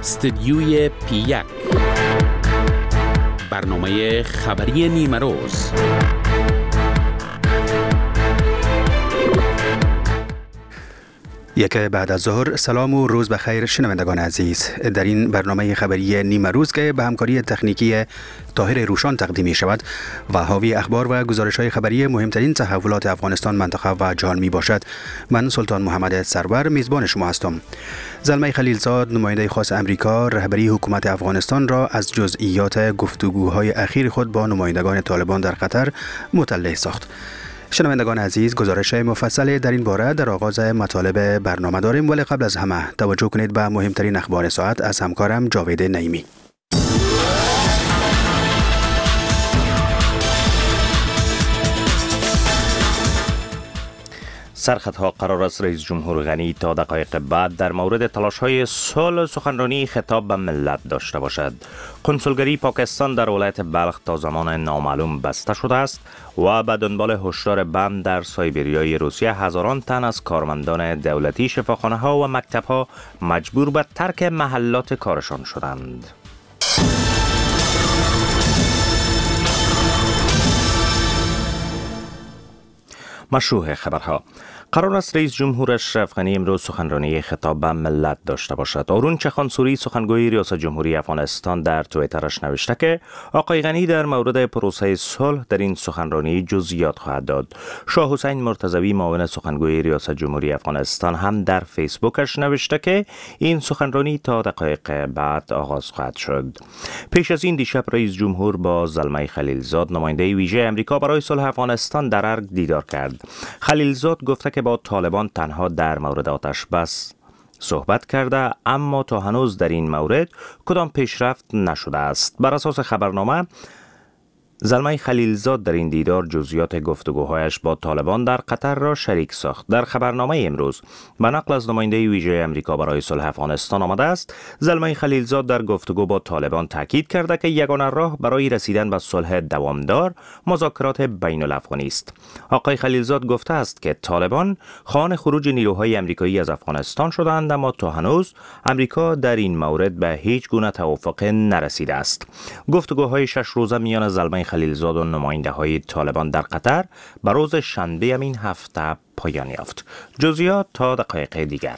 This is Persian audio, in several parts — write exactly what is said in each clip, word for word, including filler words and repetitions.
استدیوی پی یک، برنامه خبری نیمه روز. یک بعد از ظهر، سلام و روز بخیر شنوندگان عزیز. در این برنامه خبری نیمه روز که به همکاری تکنیکی طاهر روشان تقدیم می شود و حاوی اخبار و گزارش های خبری مهمترین تحولات افغانستان، منطقه و جهان می باشد، من سلطان محمد سرور میزبان شما هستم. زلمه خلیلزاد، نماینده خاص امریکا، رهبری حکومت افغانستان را از جزئیات گفتگوهای اخیر خود با نمایندگان طالبان در قطر مطلع ساخت. شنوندگان عزیز، گزارش مفصل در این باره در آغاز مطالب برنامه داریم، ولی قبل از همه توجه کنید به مهمترین اخبار ساعت از همکارم جاوید نعیمی. سرخطها قرار است رئیس جمهور غنی تا دقایق بعد در مورد تلاش‌های صلح سخنرانی خطاب به ملت داشته باشد. کنسولگری پاکستان در ولایت بلخ تا زمان نامعلوم بسته شده است و به دنبال هشدار بم در سایبریای روسیه هزاران تن از کارمندان دولتی، شفاخانه‌ها و مکتب‌ها مجبور به ترک محلات کارشان شدند. مشروع خبرها. قرار است رئیس جمهور اشرف غنی امروز سخنرانی خطاب به ملت داشته باشد. آرون چخانسوری، سخنگوی ریاست جمهوری افغانستان، در توییترش نوشته که آقای غنی در مورد پروسه صلح در این سخنرانی جزئیات خواهد داد. شاه حسین مرتضوی، معاون سخنگوی ریاست جمهوری افغانستان، هم در فیسبوکش نوشته که این سخنرانی تا دقایق بعد آغاز خواهد شد. پیش از این دیشب رئیس جمهور با زلمه خلیلزاد، نماینده ویژه امریکا برای صلح افغانستان، در ارگ دیدار کرد. خلیلزاد گفته که با طالبان تنها در مورد آتش بس صحبت کرده، اما تا هنوز در این مورد کدام پیشرفت نشده است. بر اساس خبرنامه، زلمه خلیلزاد در این دیدار جزئیات گفتگوهایش با طالبان در قطر را شریک ساخت. در خبرنامه امروز به نقل از نماینده ویژه امریکا برای صلح افغانستان آمده است، زلمه خلیلزاد در گفتگو با طالبان تاکید کرده که یگانه راه برای رسیدن به صلح دوامدار مذاکرات بین الافغانی است. آقای خلیلزاد گفته است که طالبان خواهان خروج نیروهای آمریکایی از افغانستان شدند، اما تا هنوز امریکا در این مورد به هیچ گونه توافق نرسیده است. گفتگوهای شش روزه میان زلمه خلیلزاد و نماینده های طالبان در قطر به روز شنبه این هفته پایان یافت. جزئیات تا دقایق دیگر.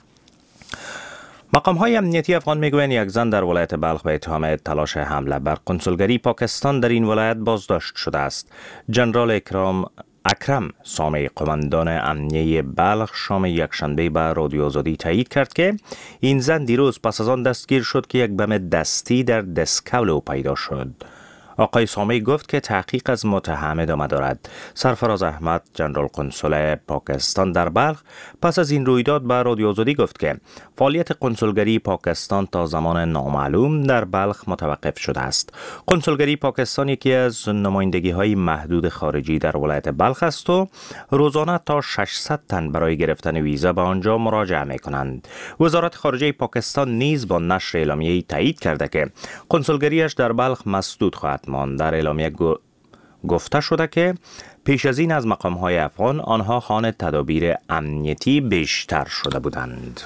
مقام های امنیتی افغان میگویند یک زن در ولایت بلخ به اتهام تلاش حمله بر کنسولگری پاکستان در این ولایت بازداشت شده است. جنرال اکرام اکرم سامی، قماندان امنیه بلخ، شام یکشنبه به رادیو آزادی تایید کرد که این زن دیروز پس از آن دستگیر شد که یک بم دستی در دستکول او پیدا شد. آقای سامی گفت که تحقیق از متهم ادامه دارد. سرفراز احمد، جنرال کنسول پاکستان در بلخ، پس از این رویداد به رادیو آزادی گفت که فعالیت کنسولگری پاکستان تا زمان نامعلوم در بلخ متوقف شده است. کنسولگری پاکستان یکی از نمایندگی های محدود خارجی در ولایت بلخ است و روزانه تا ششصد تن برای گرفتن ویزا به آنجا مراجعه می کنند. وزارت خارجه پاکستان نیز با نشر اعلامیه‌ای تایید کرده که کنسولگریش در بلخ مسدود خواهد ماند. در اعلامیه گفته شده که پیش از این از مقام‌های افغان آنها خواهان تدابیر امنیتی بیشتر شده بودند.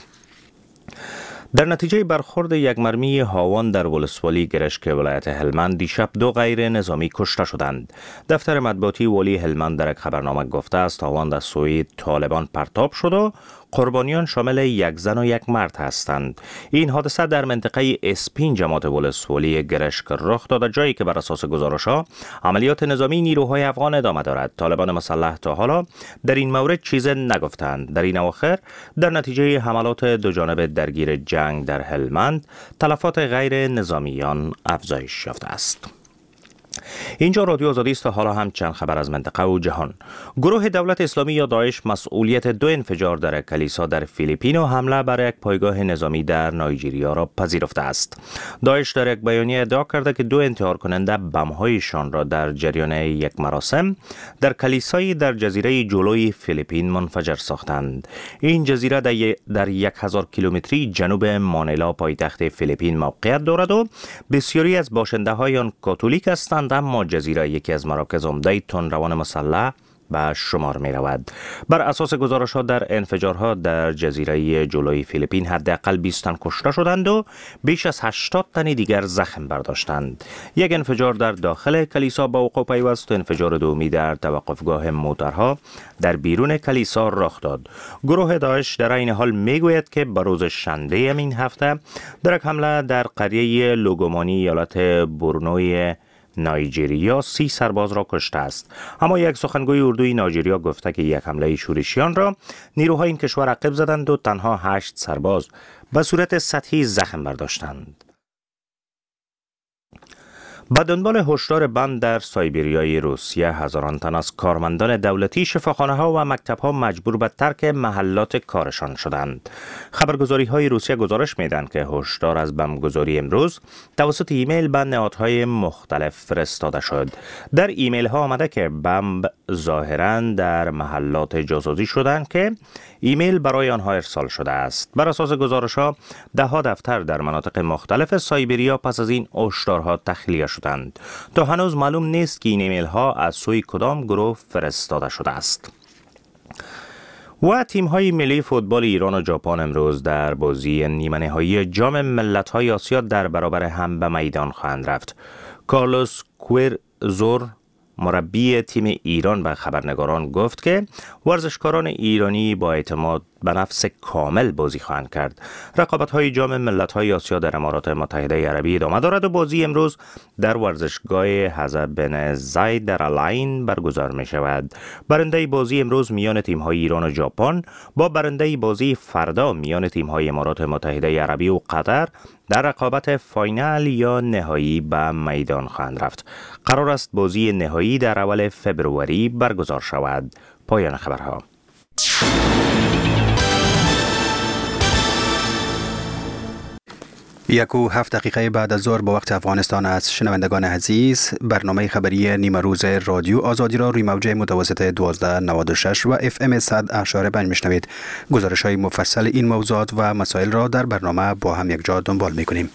در نتیجه برخورد یک مرمی هاوان در ولسوالی گرشک ولایت هلمند دیشب دو غیر نظامی کشته شدند. دفتر مطبوعاتی والی هلمند در یک خبرنامه گفته است هاوان از سوی طالبان پرتاب شد و قربانیان شامل یک زن و یک مرد هستند. این حادثه در منطقه اسپین جماعت ولسوالی گرشک رخ داده، جایی که بر اساس گزارش‌ها عملیات نظامی نیروهای افغان ادامه دارد. طالبان مسلح تا حالا در این مورد چیزی نگفتند. در این اواخر در نتیجه حملات دو جانبه درگیر جنگ در هلمند، تلفات غیر نظامیان افزایش یافته است. اینجا رادیو آزادی است. حالا هم چند خبر از منطقه و جهان. گروه دولت اسلامی یا داعش مسئولیت دو انفجار در کلیسا در فیلیپین و حمله بر یک پایگاه نظامی در نایجریا را پذیرفته است. داعش در یک بیانیه ادعا کرده که دو انتحار کننده بم‌هایشان را در جریان یک مراسم در کلیسایی در جزیره جلوی فیلیپین منفجر ساختند. این جزیره در یک هزار کیلومتری جنوب مانیلا پایتخت فیلیپین موقعیت دارد و بسیاری از باشنده های آن کاتولیک هستند، اما جزیره یکی از مراکز عمده تندروان مسلح به شمار می رود. بر اساس گزارش‌ها در انفجارها در جزیره جلوی فیلیپین حداقل بیست تن کشته شدند و بیش از هشتاد تن دیگر زخم برداشتند. یک انفجار در داخل کلیسا با وقوع پیوست و انفجار دومی در توقفگاه موترها در بیرون کلیسا رخ داد. گروه داعش در این حال میگوید که به روز شنبه این هفته در یک حمله در قریه لوگومانی ایالت بورنوی نایجریا سی سرباز را کشته است. اما یک سخنگوی اردوی نایجریا گفته که یک حمله شورشیان را نیروهای این کشور عقب زدند و تنها هشت سرباز به صورت سطحی زخم برداشتند. به دنبال هشدار بند در سایبریای روسیه، هزاران تن از کارمندان دولتی، شفاخانه‌ها و مکتب‌ها مجبور به ترک محلات کارشان شدند. خبرگزاری‌های روسیه گزارش می‌دهند که هشدار از بمبگذاری امروز توسط ایمیل به نهادهای مختلف فرستاده شد. در ایمیل‌ها آمده که بمب ظاهراً در محلات جاسوسی شدند که ایمیل برای آنها ارسال شده است. بر اساس گزارش‌ها ده‌ها دفتر در مناطق مختلف سایبریا پس از این هشدارها تخلیه شدند. تا هنوز معلوم نیست که این ایمیل ها از سوی کدام گروه فرستاده شده است. و تیم های ملی فوتبال ایران و ژاپن امروز در بازی نیمه نهایی جام ملت‌های آسیا در برابر هم به میدان خواهند رفت. کارلوس کوئرزور، مربی تیم ایران، به خبرنگاران گفت که ورزشکاران ایرانی با اعتماد به نفس کامل بازی خواهند کرد. رقابت‌های جام ملت‌های آسیا در امارات متحده عربی ادامه دارد و بازی امروز در ورزشگاه حضرت بن زاید در العین برگزار می شود. برنده بازی امروز میان تیم‌های ایران و ژاپن با برنده بازی فردا میان تیم‌های امارات متحده عربی و قطر در رقابت فاینال یا نهایی به میدان خواهند رفت. قرار است بازی نهایی در اول فبروری برگزار شود. پایان خبرها. یک و هفت دقیقه بعد از ظهر با وقت افغانستان است. شنوندگان عزیز، برنامه خبری نیمه روز رادیو آزادی را روی موج متوسط دوازده نود و شش و اف ام صد اشاره پنج میشنوید. گزارش های مفصل این موضوعات و مسائل را در برنامه با هم یک جا دنبال میکنیم.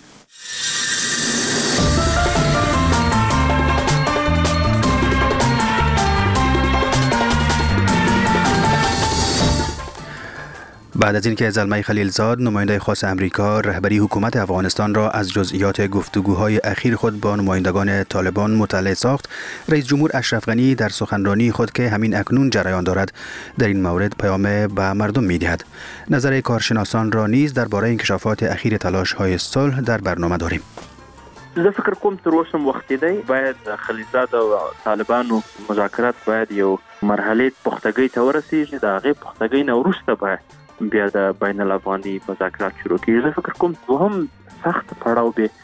بعد از اینکه زلمه خلیلزاد، نماینده خاص امریکا، رهبری حکومت افغانستان را از جزئیات گفتگوهای اخیر خود با نمایندگان طالبان مطلع ساخت، رئیس جمهور اشرف غنی در سخنرانی خود که همین اکنون جریان دارد در این مورد پیام به مردم می‌دهد. نظر کارشناسان را نیز درباره انکشافات اخیر تلاش‌های صلح در برنامه داریم. زه فکر کوم تر اوسه وخت دی باید خلیلزاد او طالبانو مذاکرات باید یو مرحله پختګۍ ته ورسیږي. د هغې پختګۍ نه وروسته باید بیا د بین الافغاني مذاکرات شروع کیږي. زه فکر کوم دوهم سخت پړاو به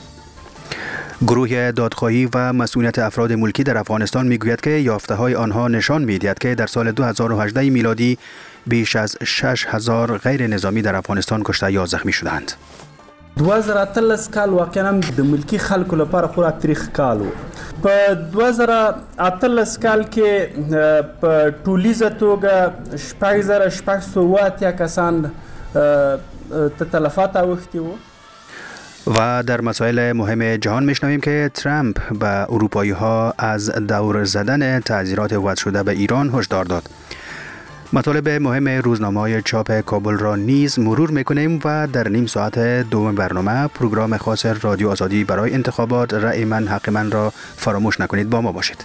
گروه دادخواهی و مسئولیت افراد ملکی در افغانستان میگوید که یافته‌های آنها نشان می‌دهد که در سال دو هزار و هجده میلادی بیش از شش هزار غیر نظامی در افغانستان کشته یا زخمی شدند. دو هزار و اتلس کال واقعا د ملکی خلکو لپاره خورا تاریخ کال و په دو هزار و اتلس کال کې په ټولیزه توګه شپږ زره شپږ سوه اتیا کسان تلفات اوښتي وو. و در مسائل مهم جهان میشنویم که ترامپ به اروپایی ها از دور زدن تعزیرات وضع شده به ایران هشدار داد. مطالب مهم روزنامه‌های چاپ کابل را نیز مرور میکنیم و در نیم ساعت دوم برنامه پروگرام خاص رادیو آزادی برای انتخابات رأی من حق من را فراموش نکنید. با ما باشید.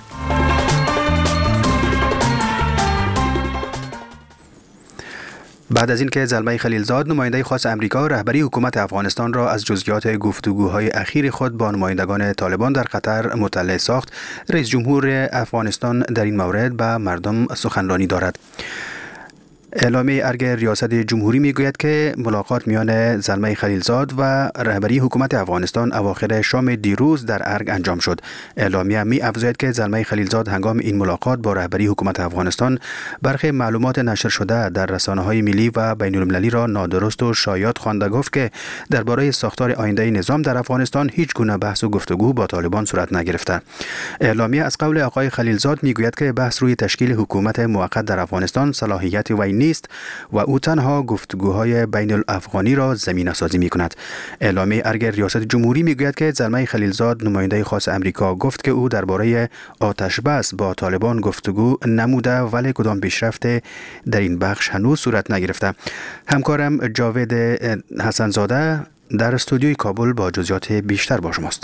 بعد از اینکه زلمه خلیلزاد، نماینده خاص امریکا، رهبری حکومت افغانستان را از جزئیات گفتگوهای اخیر خود با نمایندگان طالبان در قطر مطلع ساخت، رئیس جمهور افغانستان در این مورد به مردم سخنرانی دارد. اعلامیه ارگ ریاست جمهوری میگوید که ملاقات میان زلمه خلیلزاد و رهبری حکومت افغانستان اواخر شام دیروز در ارگ انجام شد. اعلامیه می افزاید که زلمه خلیلزاد هنگام این ملاقات با رهبری حکومت افغانستان برخی معلومات نشر شده در رسانه‌های ملی و بین المللی را نادرست و شایعات خوانده. گفت که درباره ساختار آینده نظام در افغانستان هیچ گونه بحث و گفتگو با طالبان صورت نگرفته. اعلامیه از قول آقای خلیلزاد میگوید که بحث روی تشکیل حکومت موقت در افغانستان صلاحیت وی نیست و او تنها گفتگوهای بین الافغانی را زمینه سازی می کند. اعلامیه ارگ ریاست جمهوری می گوید که زلمه خلیلزاد نماینده خاص امریکا گفت که او درباره آتش بس با طالبان گفتگو نموده ولی کدام پیشرفت در این بخش هنوز صورت نگرفته. همکارم جاوید حسنزاده در استودیوی کابل با جزئیات بیشتر با شماست.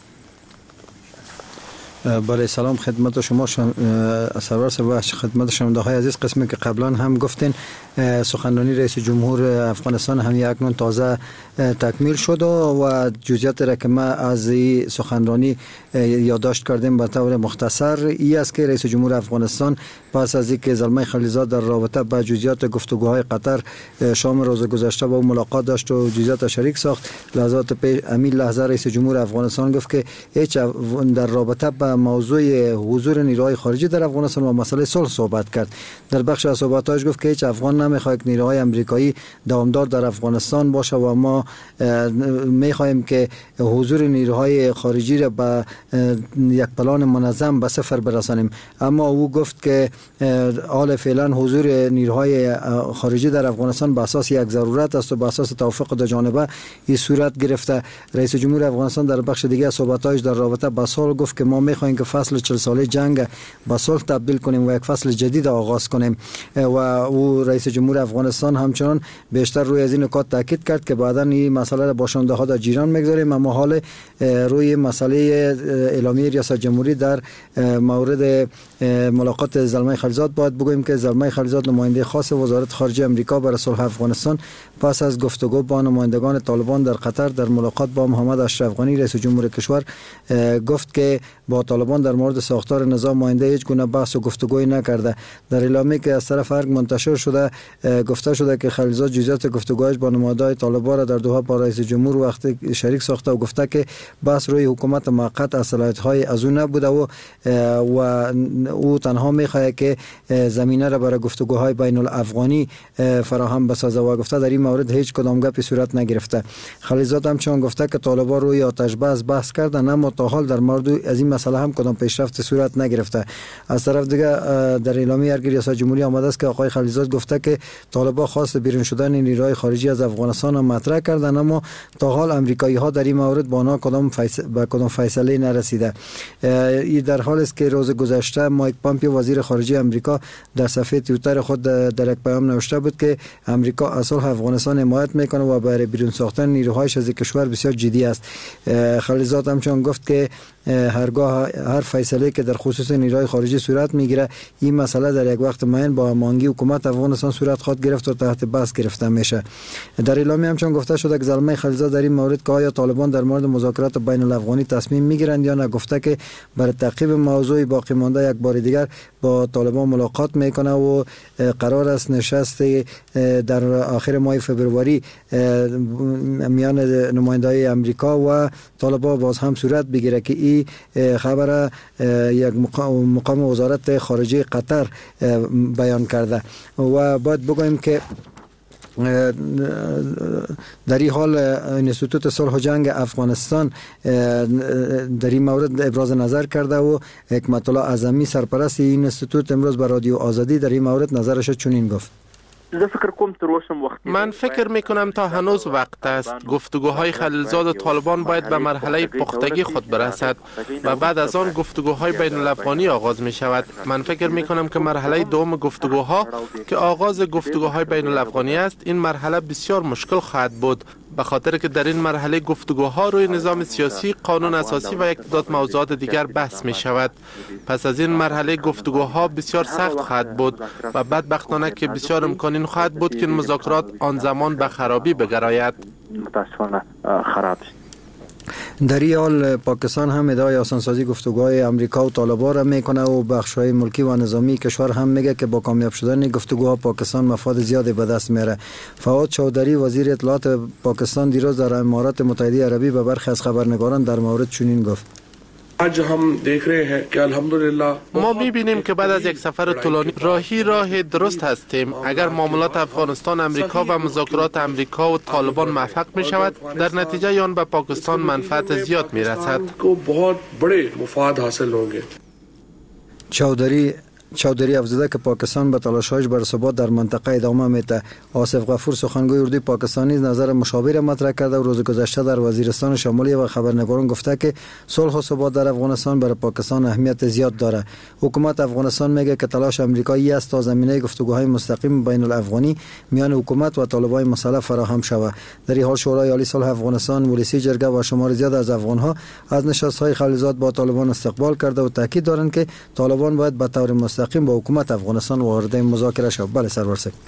بله، سلام خدمت شما سرور و خدمت شنونده های عزیز. قسمی که قبلا هم گفتین سخنرانی رئیس جمهور افغانستان هم اکنون تازه تکمیل شد و جزئیات را که ما از این سخنرانی یادداشت کردیم به طور مختصر ای است که رئیس جمهور افغانستان پس از اینکه زلمه خلیلزاد در رابطه با جزئیات گفتگوهای قطر شام روز گذشته با ملاقات داشت و جزئیات شریک ساخت، لحظات پیش امین لحظه رئیس جمهور افغانستان گفت که هیچ در رابطه با موضوع حضور نیروهای خارجی در افغانستان و مسئله صلح صحبت کرد. در بخش از صحبتاش گفت که هیچ افغان نمیخواد که نیروهای امریکایی دوامدار در افغانستان باشه و ما میخواهیم که حضور نیروهای خارجی را به یک پلان منظم به صفر برسانیم. اما او گفت که حال فعلا حضور نیروهای خارجی در افغانستان به اساس یک ضرورت است و به اساس توافق دو جانبه این صورت گرفته. رئیس جمهور افغانستان در بخش دیگه از صحبتاش در رابطه با صلح گفت که ما میخواهیم که فصل چهل ساله جنگ به صلح تبدیل کنیم و یک فصل جدید آغاز کنیم. و او رئیس جمهور افغانستان همچنان بیشتر روی از این نکات تاکید کرد که بعدا این مسئله را با شنونده ها در جیران میگذاریم، اما حال روی مسئله اعلامیه ریاست جمهوری در مورد ملاقات زلمه خلیلزاد باید بگوییم که زلمه خلیلزاد نماینده خاص وزارت خارجه امریکا برای صلح افغانستان پس از گفتگو با نمایندگان طالبان در قطر در ملاقات با محمد اشرف غنی رئیس جمهور کشور گفت که با طالبان در مورد ساختار نظام آینده هیچ گونه بحث و گفتگوی نکرده. در اعلامیه که از طرف ارگ منتشر شده گفته شده که خلیلزاد جزئیات گفتگوهاش با نمایندگان طالبان را در دوحه با رئیس جمهور وقت شریک ساخته و گفته که بحث روی حکومت موقت از صلاحیت‌های از او نبوده و و او تنها می‌خواهد که زمینه را برای گفتگوهای بین الافغانی فراهم بسازه و گفته در این مورد هیچ کدام گپی صورت نگرفته. خلیلزاد همچنین گفته که طالبان روی آتش بس بحث کردند اما تا حال در مورد از این مسئله هم کدام پیشرفت صورت نگرفته. از طرف دیگه در اعلامیه ارگ ریاست جمهوری آمده است که آقای خلیلزاد گفته که طالبان خواست بیرون شدن نیروهای خارجی از افغانستان مطرح کردند اما تا حال امریکایی ها در این مورد با آنها کدام فیصله به کدام فیصله نرسیده. این در حال است که روز گذشته مایک پامپیو وزیر خارجه امریکا در صفحه توییتر خود در یک پیام نوشته بود که امریکا از صلح افغانستان حمایت میکنه و برای بیرون ساختن نیروهایش از کشور بسیار جدی است. خلیلزاد همچنین گفت که هرگاه هر فیصله که در خصوص نیروهای خارجی صورت میگیره این مسئله در یک وقت معین با هماهنگی حکومت افغانستان صورت خواهد گرفت و تحت بحث گرفته میشه. در اعلامیه همچنین گفته شده که زلمه خلیلزاد در این مورد که آیا طالبان در مورد مذاکرات بین الافغانی تصمیم میگیرند یا نه گفته که برای تعقیب موضوع باقی مانده یک بار دیگر با طالبان ملاقات میکنه و قرار است نشست در آخر ماه فوریه میان نمایندگان امریکا و طالبان باز هم صورت بگیره که این خبر یک مقام وزارت خارجه قطر بیان کرده. و باید بگوییم که در این حال انستیتوت صلح و جنگ افغانستان در این مورد ابراز نظر کرده و حکمت الله اعظمی سرپرست این انستیتوت امروز به رادیو آزادی در این مورد نظرش چنین گفت: من فکر می کنم تا هنوز وقت است. گفتگوهای خلیلزاد و طالبان باید به مرحله پختگی خود برسد و بعد از آن گفتگوهای بین الافغانی آغاز می شود. من فکر می کنم که مرحله دوم گفتگوها که آغاز گفتگوهای بین الافغانی است، این مرحله بسیار مشکل خواهد بود، به خاطر که در این مرحله گفتگوها روی نظام سیاسی، قانون اساسی و یک تعداد موضوعات دیگر بحث می شود. پس از این مرحله گفتگوها بسیار سخت خواهد بود و بدبختانه که بسیار امکان این خواهد بود که مذاکرات آن زمان به خرابی بگراید. متاسفانه خراب شد. در این حال پاکستان هم ادعای آسانسازی گفتگوهای امریکا و طالبان را میکنه و بخش‌های ملکی و نظامی کشور هم میگه که با کامیاب شدن گفتگوها پاکستان مفاد زیادی به دست میاره. فواد چودری وزیر اطلاعات پاکستان دیروز در امارات متحده عربی به برخی از خبرنگاران در مورد چنین گفت: ما می‌بینیم که بعد از یک سفر طولانی راهی راه درست هستیم. اگر معاملات افغانستان امریکا و مذاکرات امریکا و طالبان موفق می شود، در نتیجه آن به پاکستان منفعت زیاد می رسد. چودری چودری افزوده که پاکستان به تلاش‌هایش برای ثبات در منطقه ادامه میده. آصف غفور سخنگوی اردوی پاکستانی نظر مشابه مطرح کرده و روز گذشته در وزیرستان شمالی و خبرنگاران گفته که صلح و ثبات در افغانستان برای پاکستان اهمیت زیاد داره. حکومت افغانستان میگه که تلاش آمریکایی است تا زمینه گفتگوهای مستقیم بین الافغانی میان حکومت و طالبان مسئله فراهم شود. در این حال شورای عالی صلح افغانستان ولسی جرگه و شمار زیاد از افغانها از نشست‌های خلیزات با طالبان استقبال کرده و تاکید دارند که طالبان باید به طور مستقیم با حکومت افغانستان وارد مذاکره شود. بله سرور صاحب.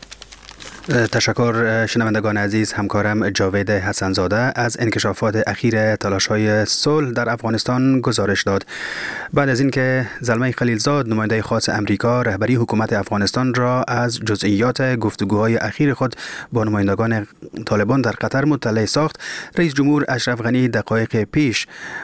تشکر شنوندگان عزیز. همکارم جاوید حسنزاده از انکشافات اخیر تلاش‌های صلح در افغانستان گزارش داد. بعد از اینکه زلمه خلیلزاد نماینده خاص امریکا رهبری حکومت افغانستان را از جزئیات گفتگوهای اخیر خود با نمایندگان طالبان در قطر مطلع ساخت، رئیس جمهور اشرف غنی دقایق پیش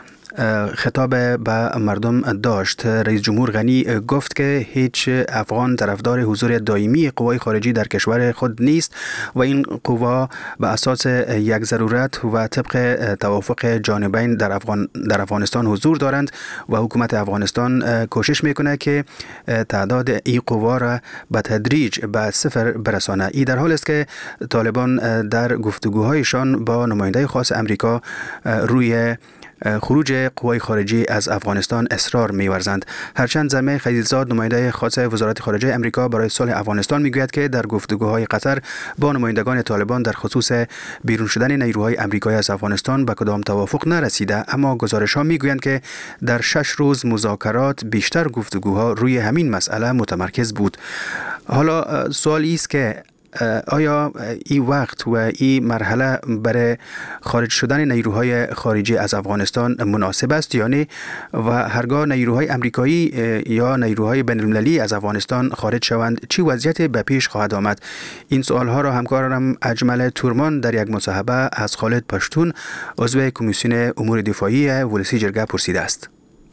خطاب به مردم داشت. رئیس جمهور غنی گفت که هیچ افغان طرفدار حضور دائمی قوای خارجی در کشور خود نیست و این قوا به اساس یک ضرورت و طبق توافق جانبین در افغان در افغانستان حضور دارند و حکومت افغانستان کوشش میکنه که تعداد این قوا را به تدریج به صفر برسانه. این در حال است که طالبان در گفتگوهایشان با نماینده خاص امریکا روی خروج قوای خارجی از افغانستان اصرار می‌ورزند. هرچند زلمه خلیلزاد نماینده خاص وزارت خارجه امریکا برای صلح افغانستان میگوید که در گفتگوهای قطر با نمایندگان طالبان در خصوص بیرون شدن نیروهای امریکایی از افغانستان به کدام توافق نرسیده، اما گزارش‌ها میگویند که در شش روز مذاکرات بیشتر گفتگوها روی همین مسئله متمرکز بود. حالا سوالی است که آیا این وقت و این مرحله برای خارج شدن نیروهای خارجی از افغانستان مناسب است یا نه؟ و هرگاه نیروهای امریکایی یا نیروهای بین‌المللی از افغانستان خارج شوند چی وضعیت به پیش خواهد آمد؟ این سوالها را همکارم اجمل تورمان در یک مصاحبه از خالد پشتون عضو کمیسیون امور دفاعی ولسی جرگه پرسیده است.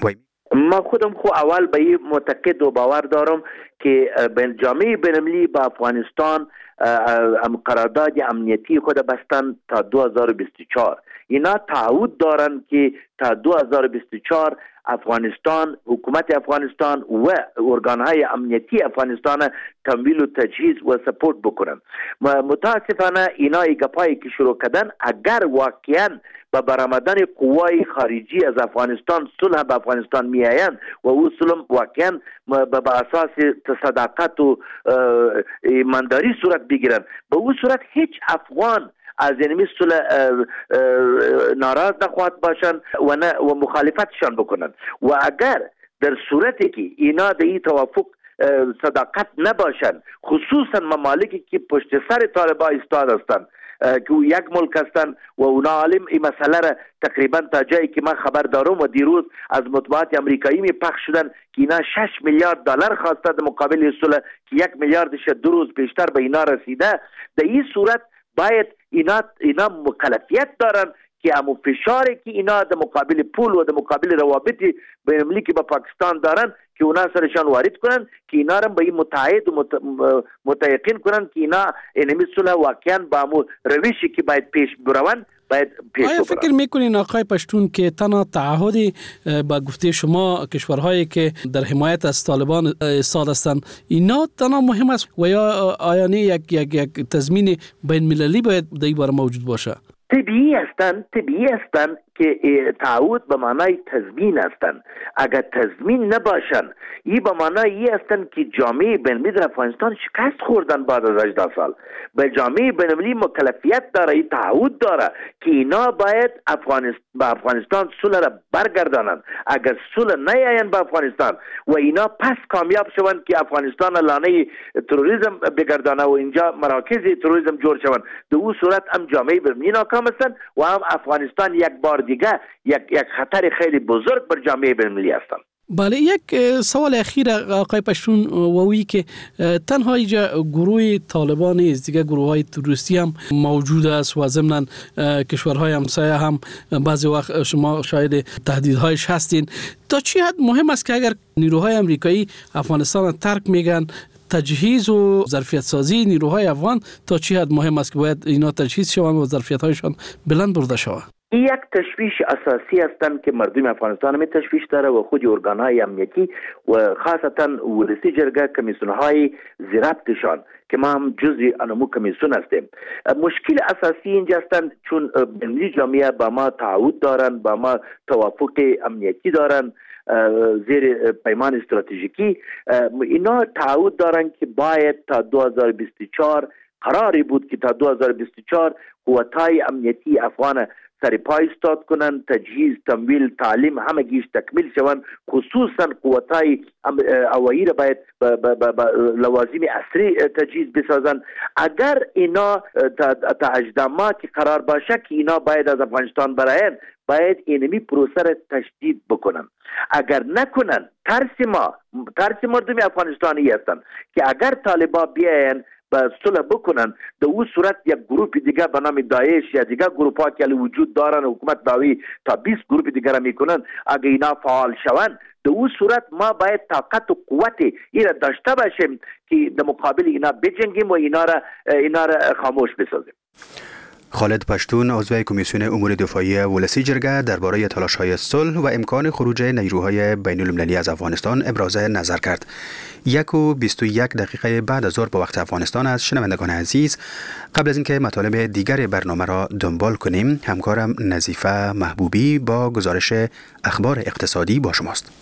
ما خودم خو اول به این معتقد و باور دارم که جامعه بین‌المللی با افغانستان قرارداد امنیتی خود بستن تا دو هزار و بیست و چهار. اینا تعهد دارن که تا دو هزار و بیست و چهار افغانستان، حکومت افغانستان و ارگانهای امنیتی افغانستان تمویل و تجهیز و سپورت بکنن. متاسفانه اینا گپایی که شروع کردن اگر واقعا با برآمدن قوای خارجی از افغانستان صلح به افغانستان می آیند و او صلح واقعا به اساس صداقت و ایمانداری صورت بگیرند، به او صورت هیچ افغان از اینمی صلح ناراض نخواهد باشند و نه و مخالفتشان بکنند. و اگر در صورتی که اینا در این توافق صداقت نباشند، خصوصا ممالکی که پشت سر طالبان ایستاد هستند که یک ملک هستند و اونا عالم این مسئله را تقریبا تا جایی که من خبر دارم و دیروز از مطبوعات امریکایی می پخش شدن که اینا شش میلیارد دلار خواسته در مقابل صلح که یک میلیاردش دو روز بیشتر به اینا رسیده. در این صورت باید اینا اینا مکلفیت دارن که همون فشاری که اینا در مقابل پول و در مقابل روابط بین‌المللی که با پاکستان دارن که اونا سرشان وارد کنن که اینا را به این متعهد و متیقن کنن که اینا اینمی صلح واقعا با همون روشی که باید پیش بروند باید پیش ببرند. آیا فکر میکنین آقای پشتون که تنها تعهد با گفته شما کشورهایی که در حمایت از طالبان ایستاد هستند اینا تنها مهم است و یا آیا نه یک یک یک تضمین بین المللی باید در این باره موجود باشه؟ طبیعی هستند طبیعی هستند که تعهد به معنای تضمین هستند. اگر تضمین نباشن این به معنای این هستند که جامعه بین‌المللی در افغانستان شکست خوردن بعد از هجده سال. به جامعه بین‌المللی مکلفیت داره، این تعهد داره که اینا باید افغانستان با افغانستان صلح را برگردانند. اگر صلح نیاین با افغانستان و اینا پس کامیاب شوند که افغانستان لانه تروریسم بگردانه و اینجا مراکز تروریسم جور شوند، در اون صورت هم جامعه بین‌المللی ناکام هستند و هم افغانستان یک بار دیگه یک یک خطر خیلی بزرگ بر جامعه بین‌المللی هستند. بله، یک سوال اخیر آقای پشتون ووی که تنها اینجا گروه طالبان نیست، دیگه گروه های تروریستی هم موجود است و ضمن کشورهای همسایه هم بعضی وقت شما شاهد تهدیدهایش هستین. تا چی حد مهم است که اگر نیروهای امریکایی افغانستان را ترک میگن تجهیز و ظرفیت سازی نیروهای افغان تا چی حد مهم است که باید اینا تجهیز شوند و ظرفیت هایشان بلند برده شود؟ این یک تشویش اساسی هستند که مردم افغانستان می تشویش داره و خود ارگانهای امنیتی و خاصتا ولسی جرگه کمیسیونهای ضبطشان که ما هم جزء انمو کمیسیون هستیم. مشکل اساسی اینجا هستند چون ملی جامعه با ما تعهد دارن، با ما توافق امنیتی دارن زیر پیمان استراتژیکی. اینا تعهد دارن که باید تا دو هزار و بیست و چهار قراری بود که تا دو هزار و بیست و چهار قوت‌های امنیتی افغان سر پای استاد کنن، تجهیز، تمویل، تعلیم همه گیش تکمیل شوند. خصوصا قوت‌های هوایی را باید با, با, با, با لوازم عصری تجهیز بسازن. اگر اینا تا, تا هجده ماه که قرار باشه که اینا باید از افغانستان براین، باید اینمی پروسه را تشدید بکنن. اگر نکنن ترس ما ترس مردم افغانستانی هستن که اگر طالبا بیاین با صلح بکنن، در اون صورت یک گروه دیگه به نام داعش یا دیگه گروه ها که وجود دارن حکومت داوی تا بیست گروه دیگه را میکنن، اگر اینا فعال شوند در اون صورت ما باید طاقت و قوت اینا داشته باشیم که در مقابل اینا بجنگیم و اینا را اینا را خاموش بسازیم. خالد پشتون عضو کمیسیون امور دفاعی ولسی جرگه درباره تلاش‌های صلح و امکان خروج نیروهای بین‌المللی از افغانستان ابراز نظر کرد. یک و بیست و یک دقیقه بعد از ظهر به وقت افغانستان است. شنوندگان عزیز، قبل از اینکه مطالب دیگر برنامه را دنبال کنیم، همکارم نظیفه محبوبی با گزارش اخبار اقتصادی با شماست.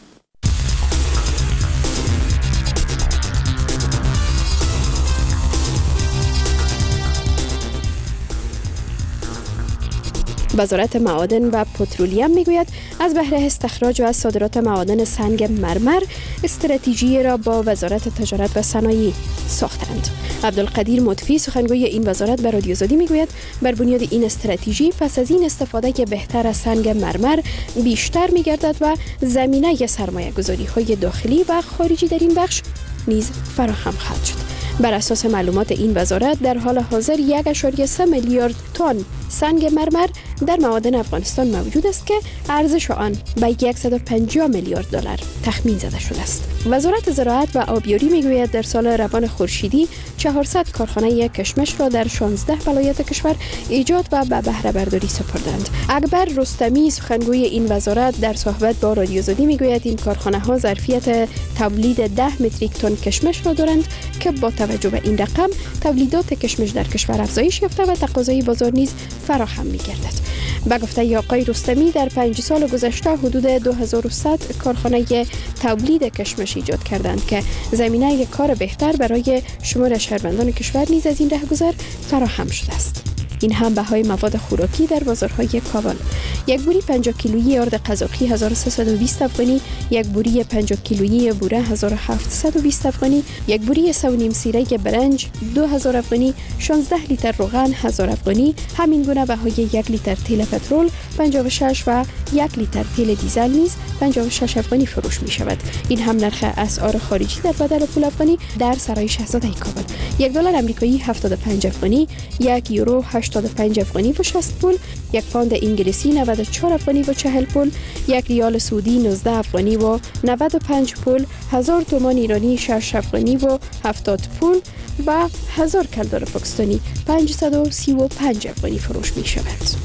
وزارت معادن و پترولیم میگوید از بهره استخراج و از صادرات معادن سنگ مرمر استراتژی را با وزارت تجارت و صنایع ساختند. عبدالقدیر مطفی سخنگوی این وزارت به رادیو آزادی میگوید بر بنیاد این استراتژی پس از این استفاده که بهتر از سنگ مرمر بیشتر میگردد و زمینه سرمایه گذاری های داخلی و خارجی در این بخش نیز فراهم خواهد شد. بر اساس معلومات این وزارت در حال حاضر یک و سه میلیارد تن سنگ مرمر در معادن افغانستان موجود است که ارزش آن به صد و پنجاه میلیارد دلار تخمین زده شده است. وزارت زراعت و آبیاری میگوید در سال روان خورشیدی چهارصد کارخانه کشمش را در شانزده ولایت کشور ایجاد و به بهره برداری سپردند. اکبر رستمی سخنگوی این وزارت در صحبت با رادیو آزادی میگوید این کارخانه ها ظرفیت تولید ده متریک تن کشمش را دارند که با توجه به این رقم تولیدات کشمش در کشور افزایش یافته و تقاضای بازار نیز فراهم می‌گردد. به گفته آقای رستمی در پنج سال گذشته حدود دو هزار و صد کارخانه تولید کشمش ایجاد کردند که زمینه کار بهتر برای شمار شهروندان کشور نیز از این رهگذر فراهم شده است. این هم بهای مواد خوراکی در بازارهای کابل. یک بوری پنجاه کیلویی آرد قزاقی هزار و سیصد و بیست افغانی، یک بوری پنجاه کیلویی بوره هزار و هفتصد و بیست افغانی، یک بوری سه و نیم سیره برنج دو هزار افغانی، شانزده لیتر روغن هزار افغانی. همین گونه بهای یک لیتر تیل پترول پنجاه و شش و یک لیتر تیل دیزل نیز پنجاه و شش افغانی فروش می شود. این هم نرخ اسعار خارجی در بدل پول افغانی در سرای شاهزاده کابل. یک دلار آمریکایی هفتاد و پنج افغانی، یک یورو هشتاد و پنج افغانی و شصت پول، یک پوند انگلیسی نود و چهار افغانی و چهل پول، یک ریال سعودی نوزده افغانی و نود و پنج پول، هزار تومان ایرانی شش افغانی و هفتاد پول و هزار کلدار پاکستانی پانصد و سی و پنج افغانی فروش می شود.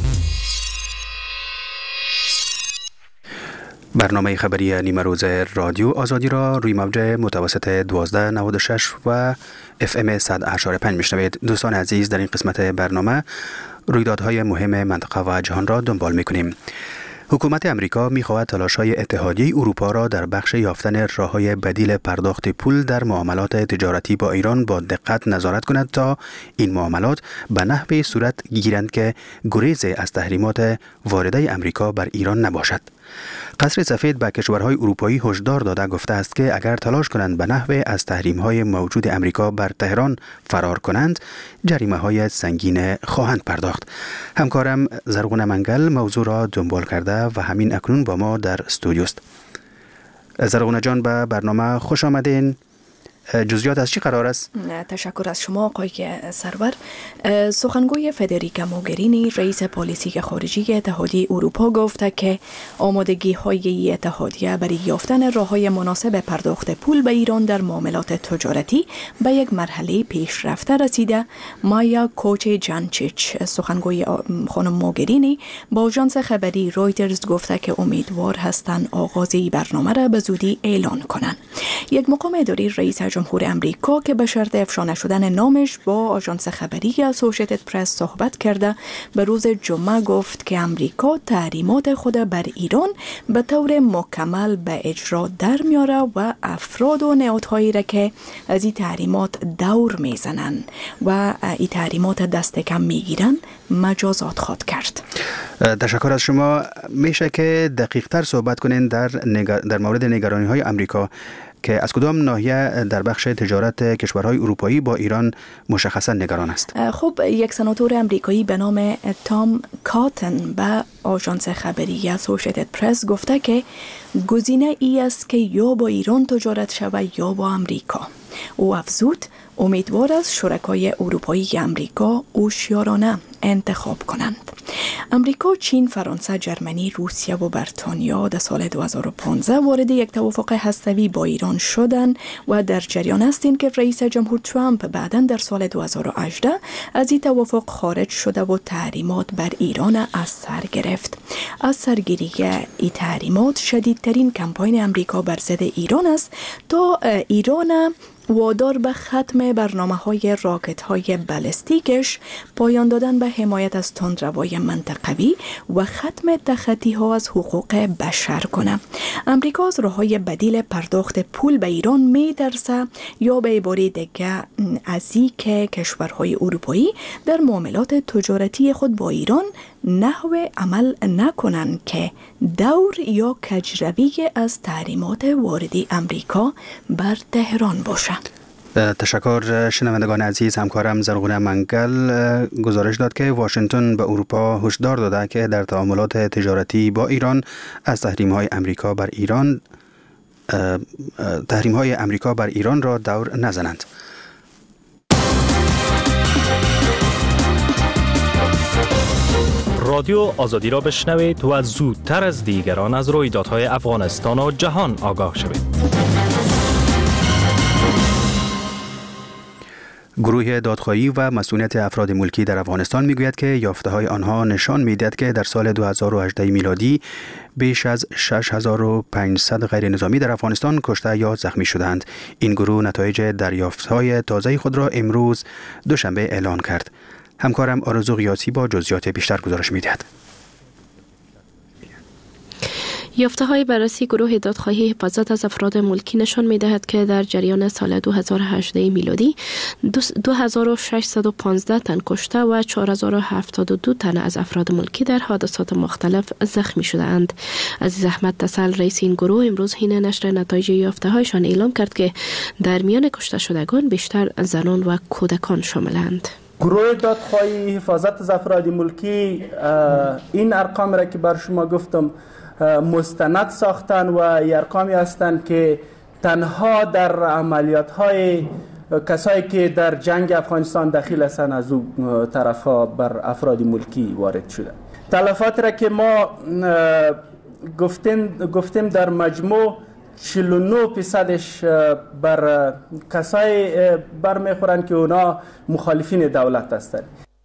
برنامه خبری نیمه روز رادیو آزادی را روی موج متوسط دوازده نود و شش و اف ام صد و هشت و پنج میشنوید. دوستان عزیز، در این قسمت برنامه رویدادهای مهم منطقه و جهان را دنبال میکنیم. حکومت امریکا می‌خواهد تلاش‌های اتحادیه اروپا را در بخش یافتن راه‌های بدیل پرداخت پول در معاملات تجارتی با ایران با دقت نظارت کند تا این معاملات به نحوی صورت گیرند که گریز از تحریمات وارده امریکا بر ایران نباشد. قصر سفید به کشورهای اروپایی هشدار داده گفته است که اگر تلاش کنند به نحوی از تحریم‌های موجود امریکا بر تهران فرار کنند، جریمه‌های سنگین خواهند پرداخت. همکارم زرغون منگل موضوع را دنبال کرده و همین اکنون با ما در استودیو است. زرغون جان، به برنامه خوش آمدین. جزئیات از چی قرار است؟ تشکر از شما آقای سرور. سخنگوی فدریکا موگرینی رئیس پالیسی خارجی اتحادیه اروپا گفته که آمادگی های اتحادیه برای یافتن راههای مناسب پرداخت پول به ایران در معاملات تجارتی به یک مرحله پیشرفته رسیده. مایا کوچ جانچیچ سخنگوی خانم موگرینی با آژانس خبری رویترز گفته که امیدوار هستند آغاز این برنامه را به زودی اعلان کنند. یک مقام اداری رئیس جمهور امریکا که به شرط افشا نشدن نامش با آژانس خبری اسوسییتد پرس صحبت کرده به روز جمعه گفت که امریکا تحریمات خود بر ایران به طور مکمل به اجرا در میاره و افراد و نهادهایی را که از این تحریمات دور میزنن و این تحریمات دست کم میگیرن مجازات خواهد کرد. تشکر از شما. میشه که دقیق تر صحبت کنین در نگر... در مورد نگرانی های امریکا که از کدام ناحیه در بخش تجارت کشورهای اروپایی با ایران مشخصا نگران است؟ خب یک سناتور امریکایی به نام تام کاتن به آژانس خبری اسوسییتد پرس گفته که گزینه ای است که یا با ایران تجارت شود یا با امریکا. او افزود امیدوار است شرکای اروپایی امریکا هوشیارانه انتخاب کنند. امریکا، چین، فرانسه، جرمنی، روسیه و بریتانیا در سال دو هزار و پانزده وارد یک توافق هسته‌ای با ایران شدند و در جریان هستند که رئیس جمهور ترامپ بعداً در سال دو هزار و هجده از این توافق خارج شده و تحریمات بر ایران از سر گرفت. از سرگیری این تحریمات شدیدترین کمپاین امریکا بر ضد ایران است تا ایران وادار به ختم برنامه‌های راکت‌های بالستیکش، پایان دادن به حمایت از تندروای منطقوی و ختم تخطی‌ها از حقوق بشر کنه. امریکا از راه‌های بدیل پرداخت پول به ایران می‌ترسه یا به عبارت دیگه از اینکه کشورهای اروپایی در معاملات تجارتی خود با ایران نحو عمل نکنند که دور یا کجروی از تحریمات واردی امریکا بر تهران باشه. تشکر. شنوندگان عزیز، همکارم زرغونه منگل گزارش داد که واشنگتن به اروپا هشدار داده که در تعاملات تجارتی با ایران از تحریم‌های امریکا بر ایران تحریم‌های امریکا بر ایران را دور نزنند. رادیو آزادی را بشنوید و زودتر از دیگران از رویدادهای افغانستان و جهان آگاه شوید. گروه دادخواهی و مسئولیت افراد ملکی در افغانستان میگوید که یافته‌های آنها نشان می‌دهد که در سال دو هزار و هجده میلادی بیش از شش هزار و پانصد غیر نظامی در افغانستان کشته یا زخمی شدند. این گروه نتایج دریافت‌های تازه خود را امروز دوشنبه اعلان کرد. همکارم آرزو قیاسی با جزئیات بیشتر گزارش می‌دهد. یافته‌های بررسی گروه دادخواهی حفاظت از افراد ملکی نشان می‌دهد که در جریان سال دو هزار و هجده میلادی دو هزار و ششصد و پانزده تن کشته و چهار هزار و هفتاد و دو تن از افراد ملکی در حادثات مختلف زخمی شده‌اند. عزیز احمد تسل رئیس این گروه امروز حین نشر نتایج یافته‌هایشان اعلام کرد که در میان کشته شدگان بیشتر زنان و کودکان شاملند. گروه دادخواهی حفاظت از افراد ملکی این ارقام را که بر شما گفتم مستند ساختن و ارقامی هستند که تنها در عملیات های کسایی که در جنگ افغانستان دخیل هستند از او طرف ها بر افراد ملکی وارد شده. تلفات را که ما گفتیم گفتیم در مجموع چهل و نه درصدش بر کسایی برمیخورند که اونا مخالفین دولت هستند.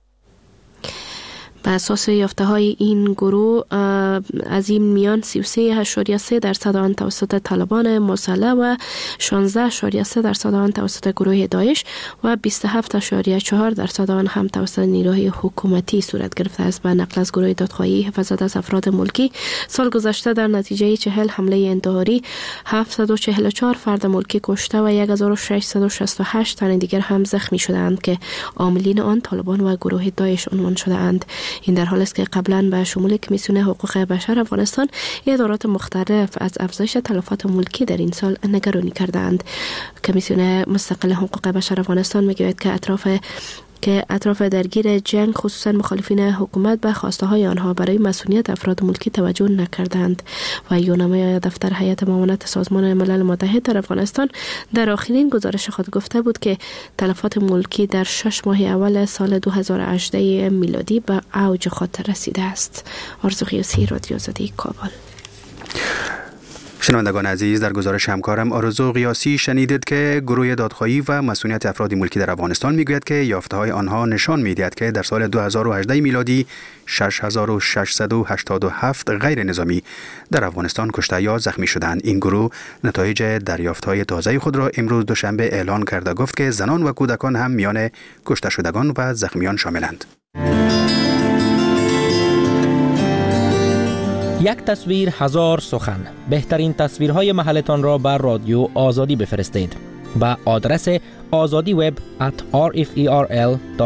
بر اساس یافته‌های این گروه از این میان سی و سه اشاریه سه درصد آن توسط طالبان مسلح و شانزده اشاریه سه درصد آن توسط گروه داعش و بیست و هفت اشاریه چهار درصد آن هم توسط نیروهای حکومتی صورت گرفته است. به نقل از گروه دادخواهی حفاظت از افراد ملکی، سال گذشته در نتیجه چهل حمله انتحاری هفتصد و چهل و چهار فرد ملکی کشته و یک هزار و ششصد و شصت و هشت تن دیگر هم زخمی شدند که عاملین آن طالبان و گروه داعش عنوان شده‌اند. این در حالی است که قبلا به شمول کمیسیون حقوق بشر افغانستان ادارات مختلف از افزایش تلفات ملکی در این سال نگرانی کردند. کمیسیون مستقل حقوق بشر افغانستان میگوید که اطراف که اطراف درگیر جنگ خصوصا مخالفین حکومت به خواسته های آنها برای مسئولیت افراد ملکی توجه نکردند و یونامه دفتر هیئت معاونت سازمان ملل متحد در افغانستان در آخرین گزارش خود گفته بود که تلفات ملکی در شش ماه اول سال دو هزار و هجده میلادی به اوج خود رسیده است. آرزو قیاسی، رادیو آزادی، کابل. شنوندگان عزیز، در گزارش همکارم آرزو قیاسی شنیدید که گروه دادخواهی و مسئولیت افراد ملکی در افغانستان میگوید که یافته‌های آنها نشان می‌دهد که در سال دو هزار و هجده میلادی شش هزار و ششصد و هشتاد و هفت غیر نظامی در افغانستان کشته یا زخمی شدند. این گروه نتایج دریافت‌های تازه خود را امروز دوشنبه اعلان کرده گفت که زنان و کودکان هم میان کشته شدگان و زخمیان شاملند. یک تصویر هزار سخن. بهترین تصویرهای محلتان را بر رادیو آزادی بفرستید. با آدرس آزادی وب ات آر اف ای آر ال